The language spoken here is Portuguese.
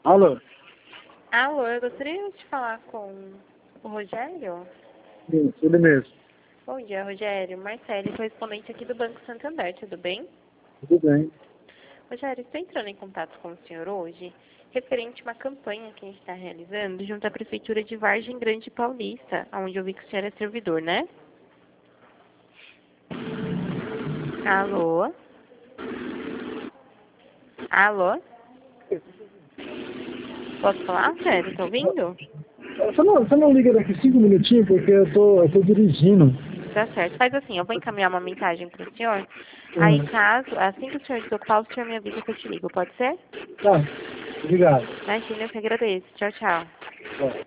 Alô? Alô, eu gostaria de falar com o Rogério. Sim, ele mesmo. Bom dia, Rogério. Marcele, correspondente aqui do Banco Santander, tudo bem? Tudo bem. Rogério, estou entrando em contato com o senhor hoje, referente a uma campanha que a gente está realizando junto à Prefeitura de Vargem Grande Paulista, onde eu vi que o senhor é servidor, né? Alô? Alô? Posso falar, Rogério? Tá ouvindo? Você não liga daqui 5 minutinhos, porque eu tô dirigindo. Tá certo. Faz assim, eu vou encaminhar uma mensagem para o senhor. Aí, Uhum. caso, assim que o senhor desocupar, o senhor me avisa que eu te ligo, pode ser? Tá, obrigado. Imagina, eu que agradeço. Tchau, tchau. Tá.